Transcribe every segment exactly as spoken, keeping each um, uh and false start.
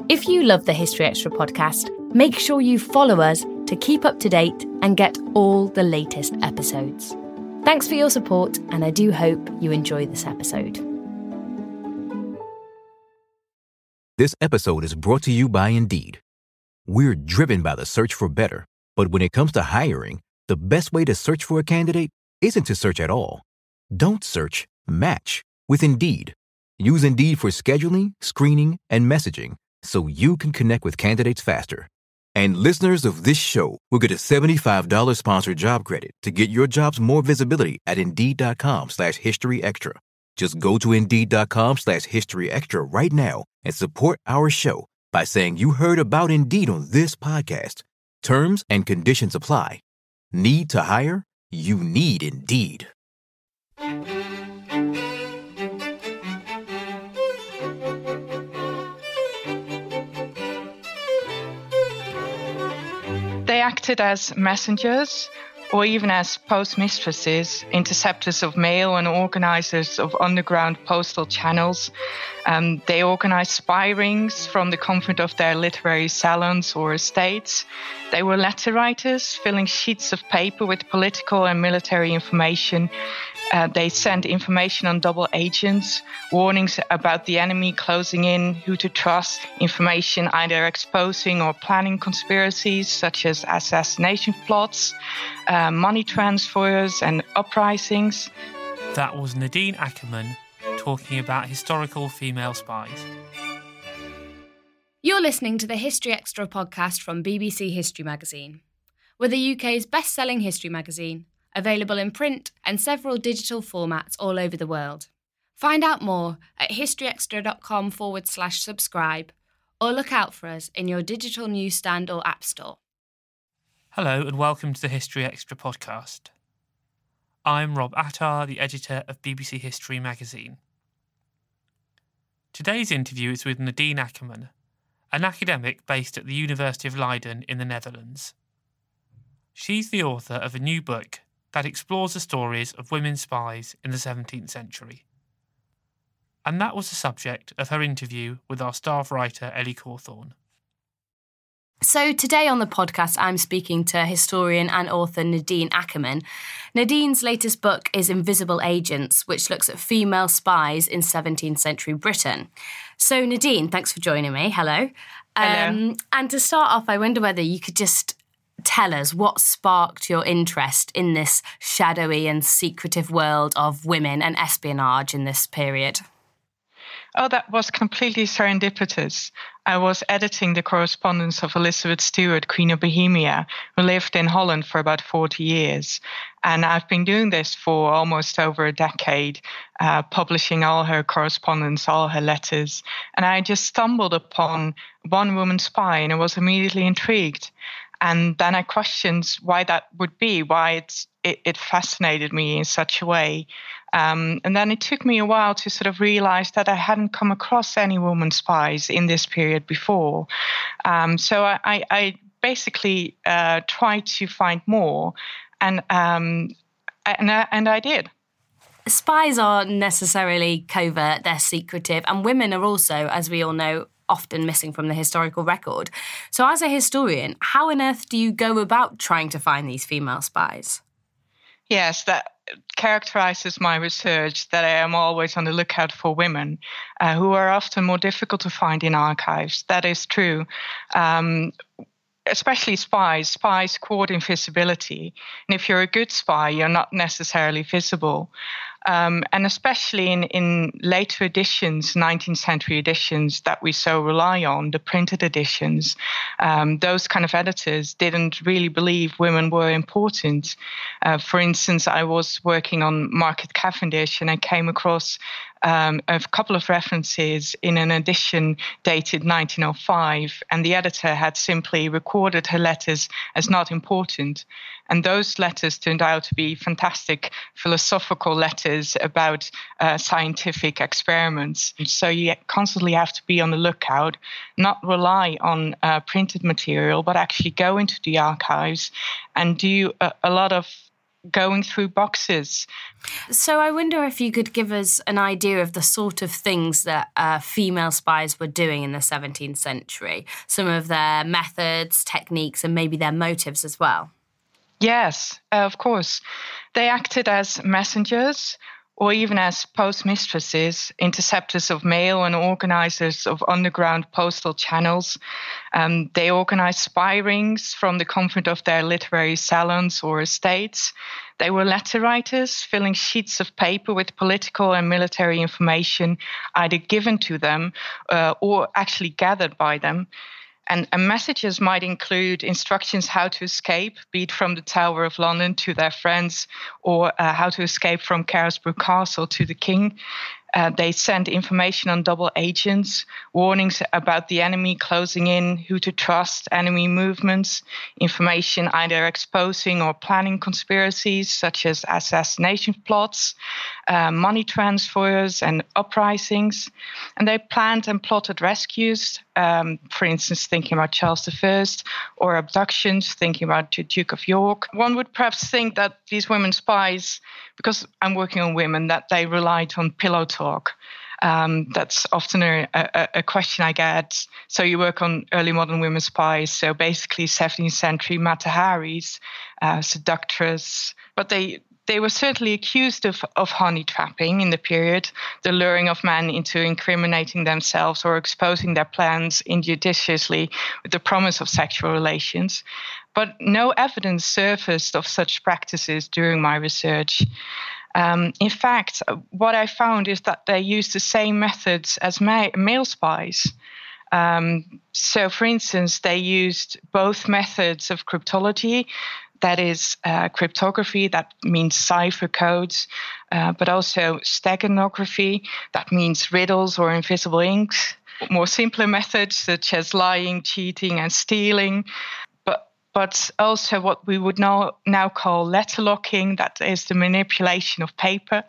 If you love the History Extra podcast, make sure you follow us to keep up to date and get all the latest episodes. Thanks for your support, and I do hope you enjoy this episode. This episode is brought to you by Indeed. We're driven by the search for better, but when it comes to hiring, the best way to search for a candidate isn't to search at all. Don't search, match with Indeed. Use Indeed for scheduling, screening, and messaging so you can connect with candidates faster. And listeners of this show will get a seventy-five dollars sponsored job credit to get your jobs more visibility at Indeed.com slash History Extra. Just go to Indeed.com slash History Extra right now and support our show by saying you heard about Indeed on this podcast. Terms and conditions apply. Need to hire? You need Indeed. They acted as messengers or even as postmistresses, interceptors of mail and organizers of underground postal channels. Um, they organized spy rings from the comfort of their literary salons or estates. They were letter writers, filling sheets of paper with political and military information. Uh, they sent information on double agents, warnings about the enemy closing in, who to trust, information either exposing or planning conspiracies such as assassination plots, uh, money transfers and uprisings. That was Nadine Ackerman talking about historical female spies. You're listening to the History Extra podcast from B B C History Magazine. We're the U K's best-selling history magazine, available in print and several digital formats all over the world. Find out more at historyextra.com forward slash subscribe or look out for us in your digital newsstand or app store. Hello and welcome to the History Extra podcast. I'm Rob Attar, the editor of B B C History Magazine. Today's interview is with Nadine Ackerman, an academic based at the University of Leiden in the Netherlands. She's the author of a new book that explores the stories of women spies in the seventeenth century. And that was the subject of her interview with our staff writer Ellie Cawthorne. So today on the podcast, I'm speaking to historian and author Nadine Ackerman. Nadine's latest book is Invisible Agents, which looks at female spies in seventeenth century Britain. So Nadine, thanks for joining me. Hello. Hello. Um, and to start off, I wonder whether you could just tell us what sparked your interest in this shadowy and secretive world of women and espionage in this period. Oh, that was completely serendipitous. I was editing the correspondence of Elizabeth Stuart, Queen of Bohemia, who lived in Holland for about forty years. And I've been doing this for almost over a decade, uh, publishing all her correspondence, all her letters. And I just stumbled upon one woman spy and I was immediately intrigued. And then I questioned why that would be, why it's, it, it fascinated me in such a way. Um, and then it took me a while to sort of realize that I hadn't come across any woman spies in this period before. Um, so I, I, I basically uh, tried to find more, and um, and, I, and I did. Spies aren't necessarily covert, they're secretive, and women are also, as we all know, often missing from the historical record. So as a historian, how on earth do you go about trying to find these female spies? Yes, that characterizes my research, that I am always on the lookout for women uh, who are often more difficult to find in archives. That is true. Um, especially spies. Spies court invisibility. And if you're a good spy, you're not necessarily visible. Um, and especially in, in later editions, nineteenth century editions that we so rely on, the printed editions, um, those kind of editors didn't really believe women were important. Uh, for instance, I was working on Margaret Cavendish and I came across um, a couple of references in an edition dated nineteen oh five, and the editor had simply recorded her letters as not important. And those letters turned out to be fantastic philosophical letters about uh, scientific experiments. So you constantly have to be on the lookout, not rely on uh, printed material, but actually go into the archives and do a, a lot of going through boxes. So I wonder if you could give us an idea of the sort of things that uh, female spies were doing in the seventeenth century, some of their methods, techniques, and maybe their motives as well. Yes, uh, of course. They acted as messengers or even as postmistresses, interceptors of mail and organizers of underground postal channels. Um, they organized spy rings from the comfort of their literary salons or estates. They were letter writers, filling sheets of paper with political and military information either given to them uh, or actually gathered by them. And, and messages might include instructions how to escape, be it from the Tower of London to their friends, or uh, how to escape from Carisbrooke Castle to the king. Uh, they sent information on double agents, warnings about the enemy closing in, who to trust, enemy movements, information either exposing or planning conspiracies such as assassination plots, uh, money transfers and uprisings. And they planned and plotted rescues, um, for instance, thinking about Charles the First, or abductions, thinking about the Duke of York. One would perhaps think that these women spies, because I'm working on women, that they relied on pillow talk. Um, that's often a, a, a question I get. So you work on early modern women spies, so basically seventeenth century Mata Haris, uh, seductress. But they they were certainly accused of, of honey trapping in the period, the luring of men into incriminating themselves or exposing their plans injudiciously with the promise of sexual relations. But no evidence surfaced of such practices during my research. Um, in fact, what I found is that they used the same methods as ma- male spies. Um, so, for instance, they used both methods of cryptology, that is uh, cryptography, that means cipher codes, uh, but also steganography, that means riddles or invisible inks, more simpler methods such as lying, cheating, and stealing, but but also what we would now, now call letter locking, that is the manipulation of paper.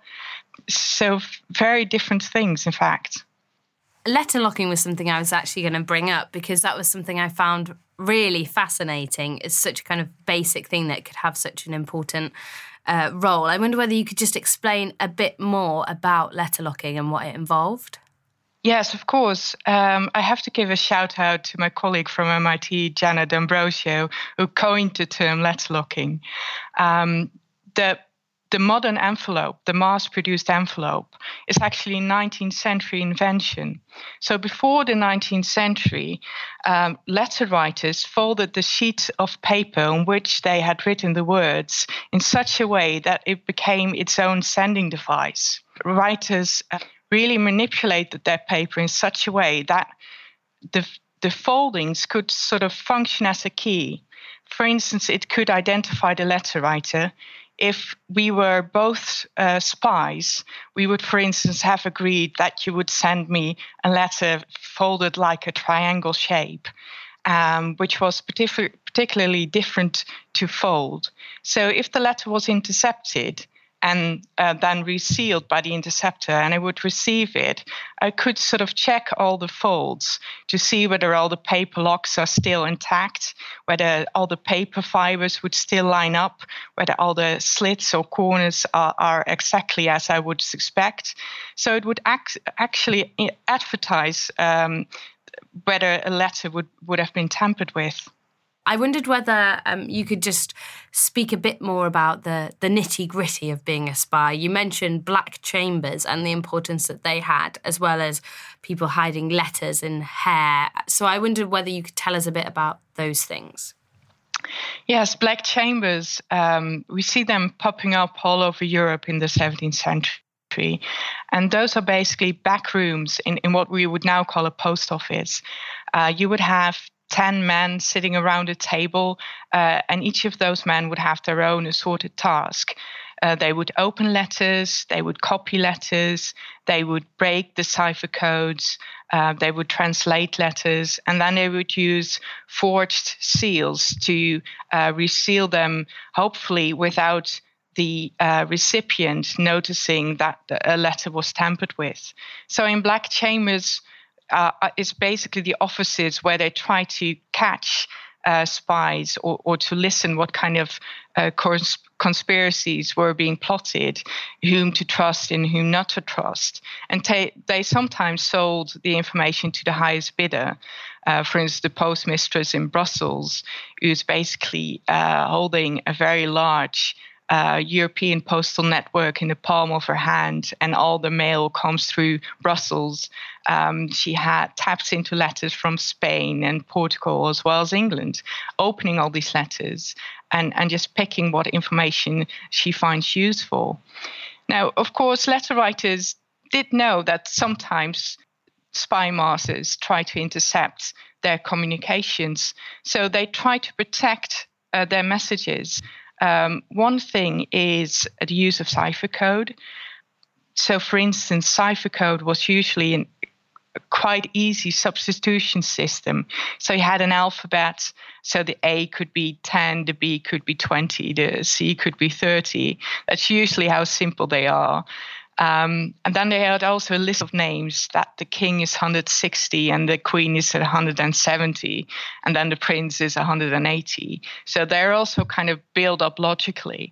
So very different things, in fact. Letter locking was something I was actually going to bring up because that was something I found really fascinating. It's such a kind of basic thing that could have such an important uh, role. I wonder whether you could just explain a bit more about letter locking and what it involved. Yes, of course. Um, I have to give a shout out to my colleague from M I T, Gianna D'Ambrosio, who coined the term letter locking. Um, the The modern envelope, the mass-produced envelope, is actually a nineteenth century invention. So before the nineteenth century, um, letter writers folded the sheet of paper on which they had written the words in such a way that it became its own sending device. Writers uh, really manipulated their paper in such a way that the, the foldings could sort of function as a key. For instance, it could identify the letter writer. If we were both uh, spies, we would, for instance, have agreed that you would send me a letter folded like a triangle shape, um, which was partic- particularly different to fold. So if the letter was intercepted and uh, then resealed by the interceptor and I would receive it, I could sort of check all the folds to see whether all the paper locks are still intact, whether all the paper fibers would still line up, whether all the slits or corners are, are exactly as I would suspect. So it would act, actually advertise um, whether a letter would, would have been tampered with. I wondered whether um, you could just speak a bit more about the, the nitty-gritty of being a spy. You mentioned black chambers and the importance that they had, as well as people hiding letters in hair. So I wondered whether you could tell us a bit about those things. Yes, black chambers, um, we see them popping up all over Europe in the seventeenth century. And those are basically back rooms in, in what we would now call a post office. Uh, you would have ten men sitting around a table, uh, and each of those men would have their own assorted task. Uh, they would open letters, they would copy letters, they would break the cipher codes, uh, they would translate letters, and then they would use forged seals to uh, reseal them, hopefully without the uh, recipient noticing that a letter was tampered with. So in black chambers, Uh, it's basically the offices where they try to catch uh, spies or, or to listen what kind of uh, cons- conspiracies were being plotted, whom to trust and whom not to trust. And ta- they sometimes sold the information to the highest bidder. Uh, for instance, the postmistress in Brussels, who's basically uh, holding a very large Uh, European postal network in the palm of her hand, and all the mail comes through Brussels. Um, she had taps into letters from Spain and Portugal as well as England, opening all these letters and, and just picking what information she finds useful. Now, of course, letter writers did know that sometimes spy masters try to intercept their communications, so they try to protect uh, their messages. Um, one thing is the use of cipher code. So, for instance, cipher code was usually an, a quite easy substitution system. So you had an alphabet, so the A could be ten, the B could be twenty, the C could be thirty. That's usually how simple they are. Um, and then they had also a list of names that the king is one hundred sixty and the queen is one hundred seventy, and then the prince is one hundred eighty. So they're also kind of built up logically.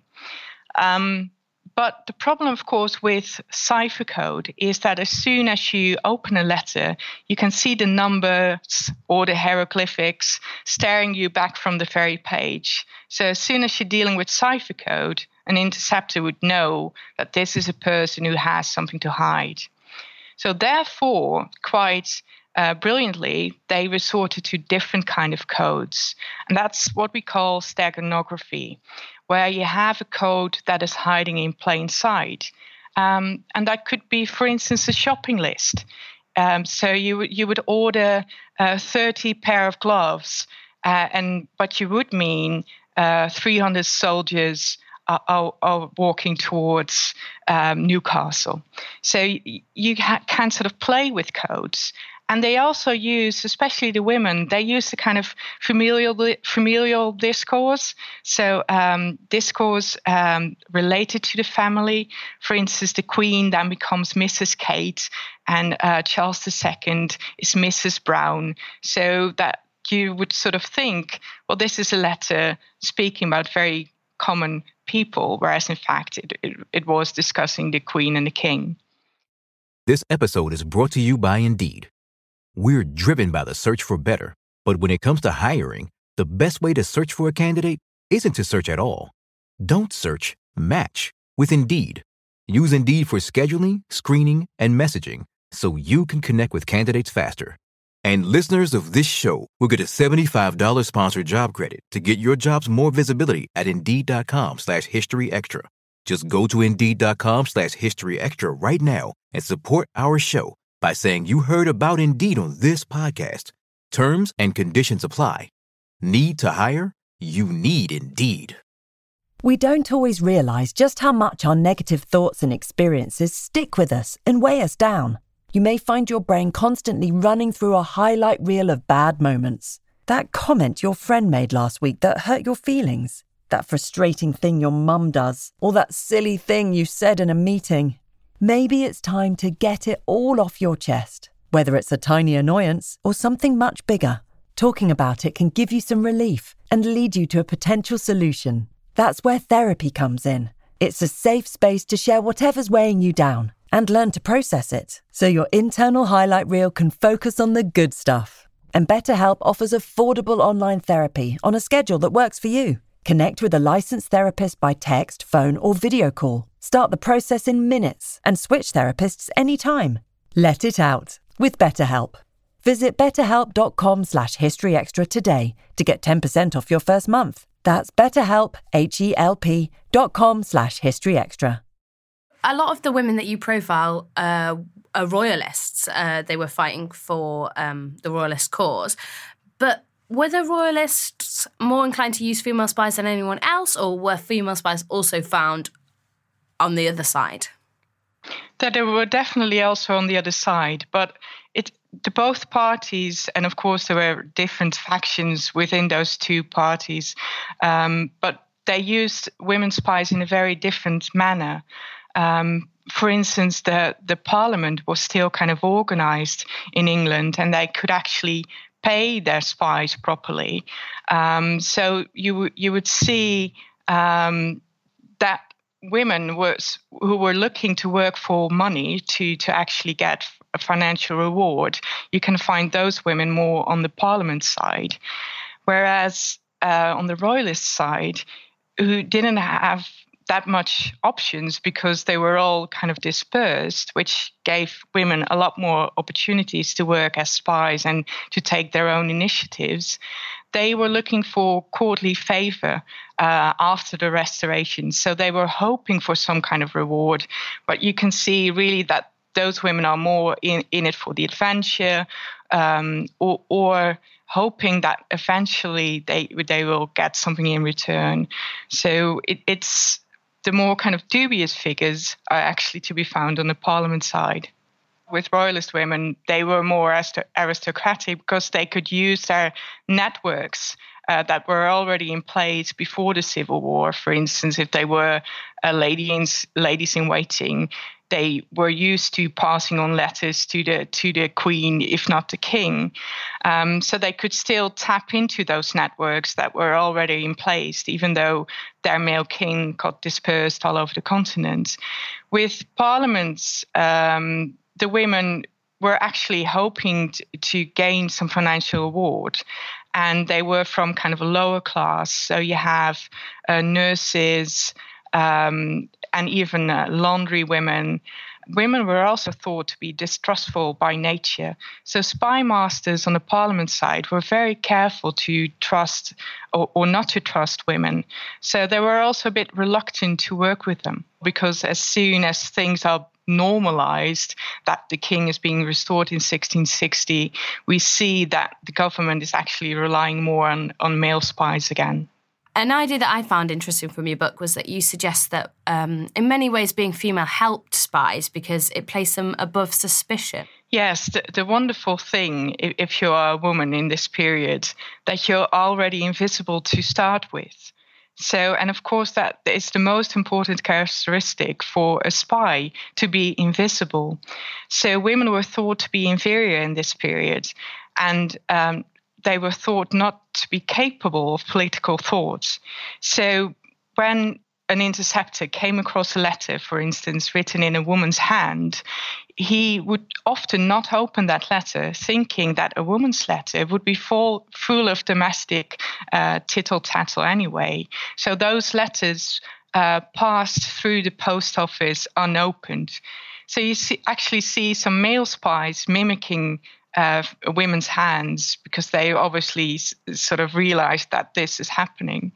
Um, but the problem, of course, with cipher code is that as soon as you open a letter, you can see the numbers or the hieroglyphics staring you back from the very page. So as soon as you're dealing with cipher code, an interceptor would know that this is a person who has something to hide. So therefore, quite uh, brilliantly, they resorted to different kind of codes. And that's what we call steganography, where you have a code that is hiding in plain sight. Um, and that could be, for instance, a shopping list. Um, so you, you would order uh, thirty pair of gloves, uh, and but you would mean uh, three hundred soldiers Are, are walking towards um, Newcastle. So you, you ha- can sort of play with codes. And they also use, especially the women, they use the kind of familial familial discourse. So um, discourse um, related to the family. For instance, the Queen then becomes Missus Kate, and uh, Charles the Second is Missus Brown. So that you would sort of think, well, this is a letter speaking about very common people, whereas in fact it, it, it was discussing the Queen and the King. This episode is brought to you by Indeed. We're driven by the search for better, but when it comes to hiring, the best way to search for a candidate isn't to search at all. Don't search, match with Indeed. Use Indeed for scheduling, screening, and messaging so you can connect with candidates faster. And listeners of this show will get a seventy-five dollars sponsored job credit to get your jobs more visibility at Indeed.com slash History Extra. Just go to Indeed.com slash History Extra right now and support our show by saying you heard about Indeed on this podcast. Terms and conditions apply. Need to hire? You need Indeed. We don't always realize just how much our negative thoughts and experiences stick with us and weigh us down. You may find your brain constantly running through a highlight reel of bad moments. That comment your friend made last week that hurt your feelings. That frustrating thing your mum does. Or that silly thing you said in a meeting. Maybe it's time to get it all off your chest. Whether it's a tiny annoyance or something much bigger, talking about it can give you some relief and lead you to a potential solution. That's where therapy comes in. It's a safe space to share whatever's weighing you down and learn to process it, so your internal highlight reel can focus on the good stuff. And BetterHelp offers affordable online therapy on a schedule that works for you. Connect with a licensed therapist by text, phone, or video call. Start the process in minutes and switch therapists anytime. Let it out with BetterHelp. Visit betterhelp.com slash historyextra today to get ten percent off your first month. That's betterhelp, H-E-L-P dot com slash historyextra. A lot of the women that you profile uh, are royalists. Uh, they were fighting for um, the royalist cause. But were the royalists more inclined to use female spies than anyone else, or were female spies also found on the other side? That they were definitely also on the other side, but it the both parties, and of course there were different factions within those two parties, um, but they used women spies in a very different manner. Um, for instance, the, the parliament was still kind of organized in England, and they could actually pay their spies properly. Um, so you you would see um, that women was who were looking to work for money to to actually get a financial reward. You can find those women more on the Parliament side, whereas uh, on the Royalist side, who didn't have that much options because they were all kind of dispersed, which gave women a lot more opportunities to work as spies and to take their own initiatives. They were looking for courtly favor uh, after the Restoration. So they were hoping for some kind of reward. But you can see really that those women are more in, in it for the adventure um, or, or hoping that eventually they they will get something in return. So it, it's the more kind of dubious figures are actually to be found on the Parliament side. With Royalist women, they were more aristocratic because they could use their networks uh, that were already in place before the Civil War. For instance, if they were a lady in, ladies in waiting, they were used to passing on letters to the to the Queen, if not the King. Um, so they could still tap into those networks that were already in place, even though their male king got dispersed all over the continent. With parliaments, um, the women were actually hoping to, to gain some financial reward. And they were from kind of a lower class. So you have uh, nurses, um, and even uh, laundry women. Women were also thought to be distrustful by nature. So spy masters on the Parliament side were very careful to trust or, or not to trust women. So they were also a bit reluctant to work with them, because as soon as things are normalized, that the king is being restored in sixteen sixty, we see that the government is actually relying more on, on male spies again. An idea that I found interesting from your book was that you suggest that um, in many ways being female helped spies because it placed them above suspicion. Yes, the, the wonderful thing, if, if you're a woman in this period, that you're already invisible to start with. So, and of course, that is the most important characteristic for a spy, to be invisible. So women were thought to be inferior in this period, and um, they were thought not to be capable of political thoughts. So when an interceptor came across a letter, for instance, written in a woman's hand, he would often not open that letter, thinking that a woman's letter would be full, full of domestic uh, tittle-tattle anyway. So those letters uh, passed through the post office unopened. So you see, actually see some male spies mimicking Uh, women's hands, because they obviously s- sort of realized that this is happening.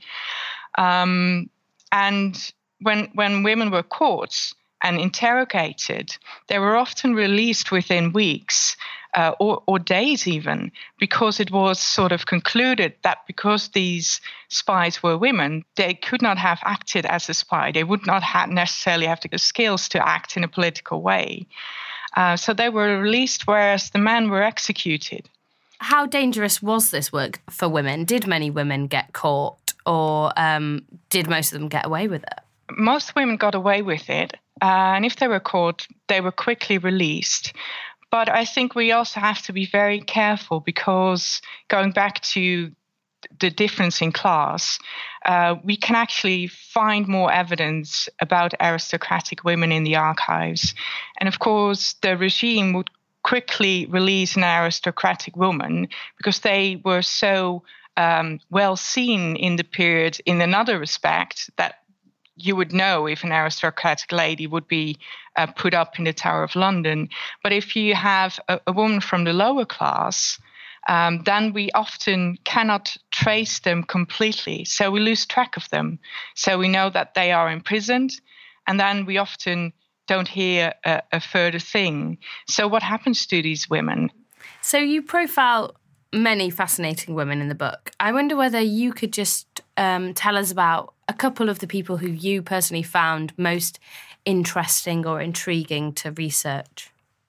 Um, and when when women were caught and interrogated, they were often released within weeks uh, or, or days even, because it was sort of concluded that because these spies were women, they could not have acted as a spy. They would not have necessarily have the skills to act in a political way. Uh, so they were released, whereas the men were executed. How dangerous was this work for women? Did many women get caught, or um, did most of them get away with it? Most women got away with it, uh, and if they were caught, they were quickly released. But I think we also have to be very careful, because going back to the difference in class, uh, we can actually find more evidence about aristocratic women in the archives. And of course, the regime would quickly release an aristocratic woman because they were so um, well seen in the period in another respect that you would know if an aristocratic lady would be uh, put up in the Tower of London. But if you have a, a woman from the lower class, Um, then we often cannot trace them completely. So we lose track of them. So we know that they are imprisoned, and then we often don't hear a, a further thing. So what happens to these women? So you profile many fascinating women in the book. I wonder whether you could just um, tell us about a couple of the people who you personally found most interesting or intriguing to research.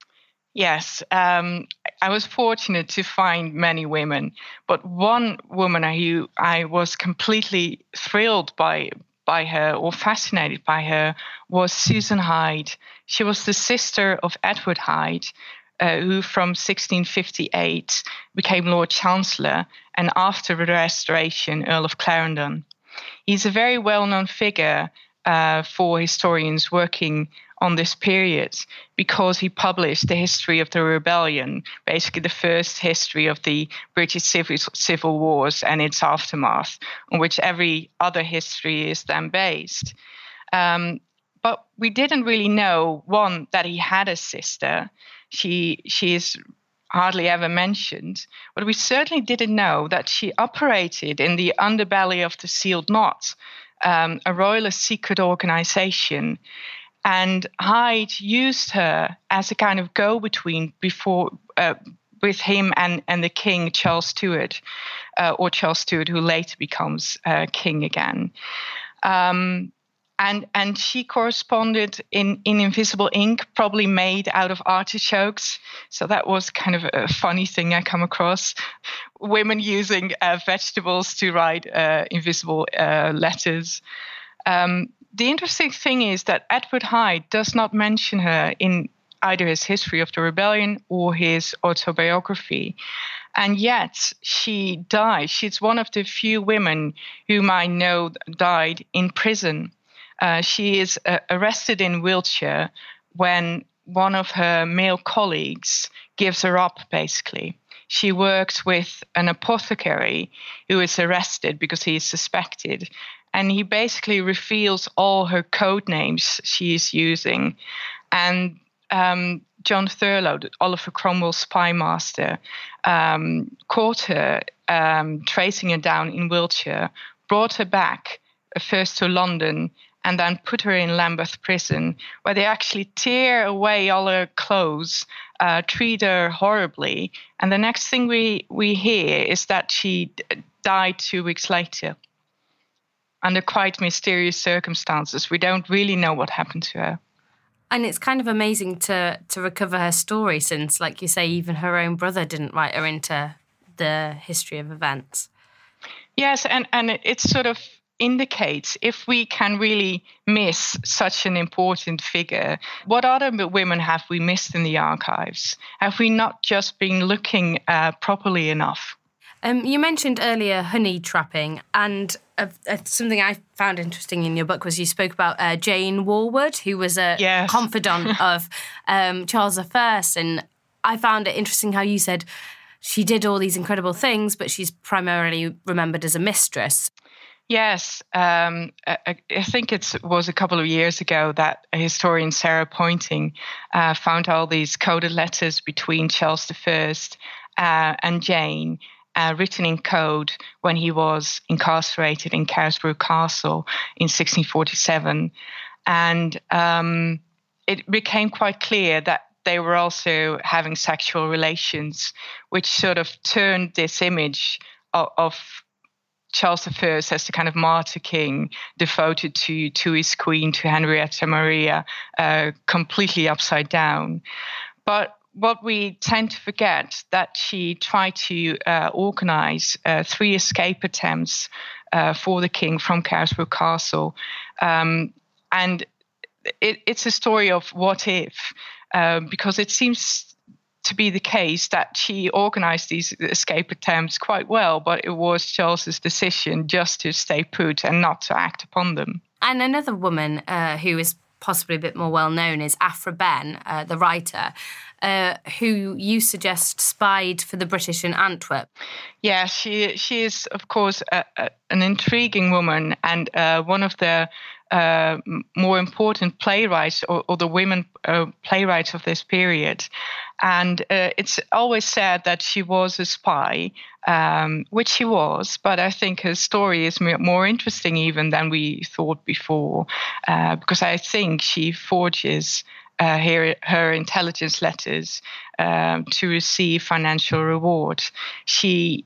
Yes, um, I was fortunate to find many women, but one woman who I was completely thrilled by by her or fascinated by her was Susan Hyde. She was the sister of Edward Hyde, uh, who from sixteen fifty-eight became Lord Chancellor, and after the Restoration, Earl of Clarendon. He's a very well-known figure uh, for historians working on this period because he published the history of the rebellion, basically the first history of the British civil, civil wars and its aftermath, on which every other history is then based. Um, but we didn't really know, one, that he had a sister. She, she is hardly ever mentioned, but we certainly didn't know that she operated in the underbelly of the Sealed Knot, um, a royalist secret organization. And Hyde used her as a kind of go-between before uh, with him and, and the king, Charles Stuart, uh, or Charles Stuart, who later becomes uh, king again. Um, and and she corresponded in, in invisible ink, probably made out of artichokes. So that was kind of a funny thing I come across. Women using uh, vegetables to write uh, invisible uh, letters. Um, The interesting thing is that Edward Hyde does not mention her in either his History of the Rebellion or his autobiography. And yet she died. She's one of the few women whom I know died in prison. Uh, she is uh, arrested in Wiltshire when one of her male colleagues gives her up, basically. She works with an apothecary who is arrested because he is suspected. And he basically reveals all her code names she is using. And um, John Thurlow, Oliver Cromwell's spy master, um, caught her, um, tracing her down in Wiltshire, brought her back uh, first to London, and then put her in Lambeth Prison, where they actually tear away all her clothes, uh, treat her horribly. And the next thing we, we hear is that she d- died two weeks later, under quite mysterious circumstances. We don't really know what happened to her. And it's kind of amazing to to recover her story since, like you say, even her own brother didn't write her into the history of events. Yes, and, and it sort of indicates if we can really miss such an important figure, what other women have we missed in the archives? Have we not just been looking uh, properly enough? Um, you mentioned earlier honey trapping, and uh, uh, something I found interesting in your book was you spoke about uh, Jane Warwood, who was a yes. confidant of um, Charles the First, and I found it interesting how you said she did all these incredible things, but she's primarily remembered as a mistress. Yes, um, I, I think it was a couple of years ago that historian Sarah Pointing uh, found all these coded letters between Charles the First uh, and Jane, Uh, written in code when he was incarcerated in Carisbrooke Castle in sixteen forty-seven. And um, it became quite clear that they were also having sexual relations, which sort of turned this image of, of Charles the First as the kind of martyr king devoted to, to his queen, to Henrietta Maria, uh, completely upside down. But what we tend to forget that she tried to uh, organize uh, three escape attempts uh, for the king from Carisbrooke Castle. Um, and it, it's a story of what if, uh, because it seems to be the case that she organized these escape attempts quite well, but it was Charles's decision just to stay put and not to act upon them. And another woman uh, who is possibly a bit more well-known is Aphra Behn, uh, the writer, uh, who you suggest spied for the British in Antwerp. Yeah, she she is, of course, a, a, an intriguing woman and uh, one of the uh, more important playwrights or, or the women uh, playwrights of this period. And uh, it's always said that she was a spy, um, which she was, but I think her story is more interesting even than we thought before, uh, because I think she forges uh, her, her intelligence letters um, to receive financial reward. She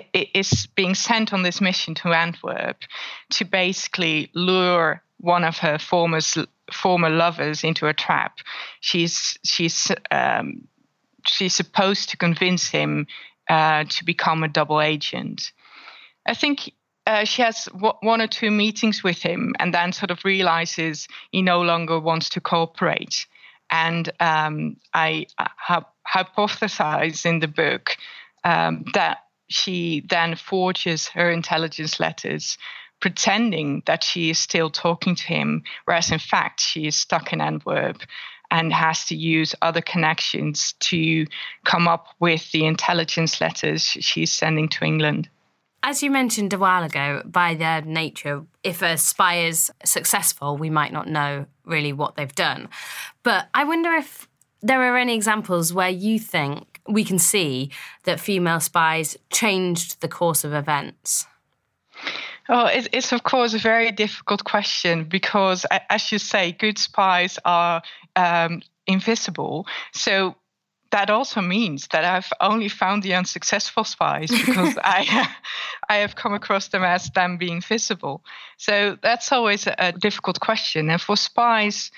is being sent on this mission to Antwerp to basically lure one of her former former lovers into a trap. She's she's um, she's supposed to convince him uh, to become a double agent. I think uh, she has w- one or two meetings with him, and then sort of realizes he no longer wants to cooperate. And um, I have hypothesized in the book um, that she then forges her intelligence letters, pretending that she is still talking to him, whereas in fact she is stuck in Antwerp and has to use other connections to come up with the intelligence letters she's sending to England. As you mentioned a while ago, by their nature, if a spy is successful, we might not know really what they've done. But I wonder if there are any examples where you think we can see that female spies changed the course of events. Oh, it, it's of course a very difficult question because, as you say, good spies are um, invisible. So that also means that I've only found the unsuccessful spies because I, I have come across them as them being visible. So that's always a, a difficult question. And for spies,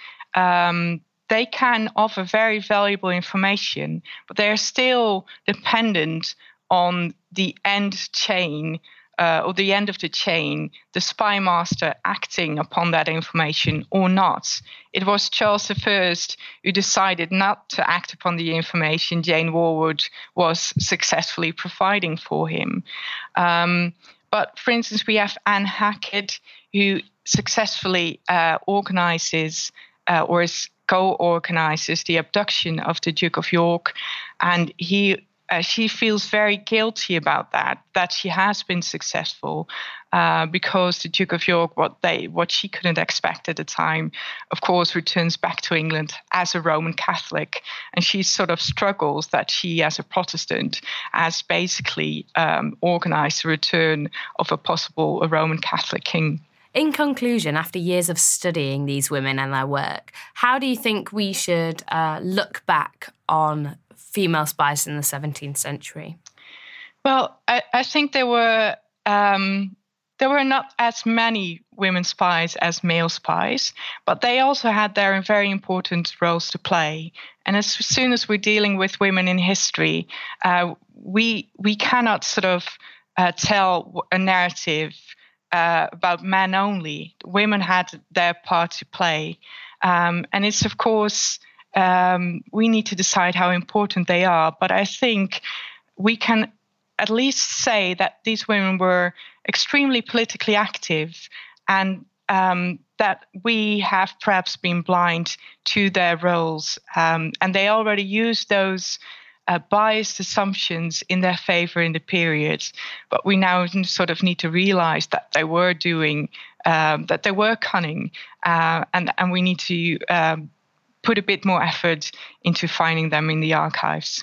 um, they can offer very valuable information, but they're still dependent on the end chain uh, or the end of the chain, the spy master acting upon that information or not. It was Charles the First who decided not to act upon the information Jane Warwood was successfully providing for him. Um, but for instance, we have Anne Hackett, who successfully uh, organizes uh, or is co-organizes the abduction of the Duke of York, and he uh, she feels very guilty about that, that she has been successful uh, because the Duke of York, what they what she couldn't expect at the time, of course, returns back to England as a Roman Catholic, and she sort of struggles that she, as a Protestant, has basically um, organized the return of a possible a Roman Catholic king. In conclusion, after years of studying these women and their work, how do you think we should uh, look back on female spies in the seventeenth century? Well, I, I think there were um, there were not as many women spies as male spies, but they also had their very important roles to play. And as soon as we're dealing with women in history, uh, we we cannot sort of uh, tell a narrative Uh, about men only. Women had their part to play. Um, and it's, of course, um, we need to decide how important they are. But I think we can at least say that these women were extremely politically active and um, that we have perhaps been blind to their roles. Um, and they already used those Uh, biased assumptions in their favor in the period, but we now sort of need to realize that they were doing, um, that they were cunning, uh, and and we need to um, put a bit more effort into finding them in the archives.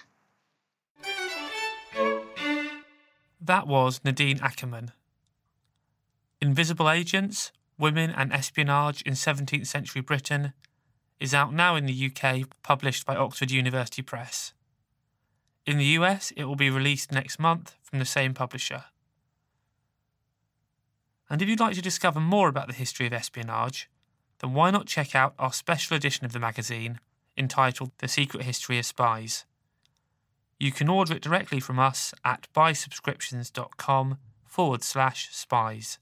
That was Nadine Ackerman. Invisible Agents, Women and Espionage in seventeenth Century Britain is out now in the U K, published by Oxford University Press. In the U S, it will be released next month from the same publisher. And if you'd like to discover more about the history of espionage, then why not check out our special edition of the magazine entitled The Secret History of Spies. You can order it directly from us at buysubscriptions.com forward slash spies.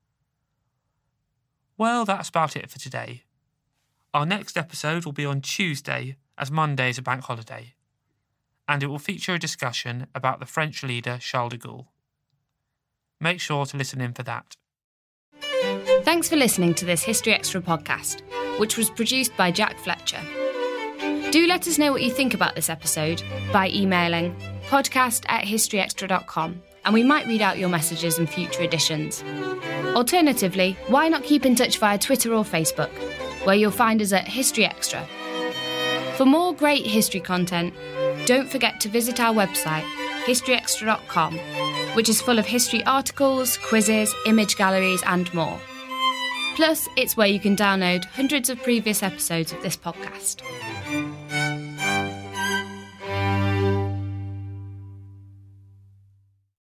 Well, that's about it for today. Our next episode will be on Tuesday, as Monday is a bank holiday, and it will feature a discussion about the French leader Charles de Gaulle. Make sure to listen in for that. Thanks for listening to this History Extra podcast, which was produced by Jack Fletcher. Do let us know what you think about this episode by emailing podcast at historyextra dot com, and we might read out your messages in future editions. Alternatively, why not keep in touch via Twitter or Facebook, where you'll find us at History Extra. For more great history content, don't forget to visit our website, history extra dot com, which is full of history articles, quizzes, image galleries and more. Plus, it's where you can download hundreds of previous episodes of this podcast.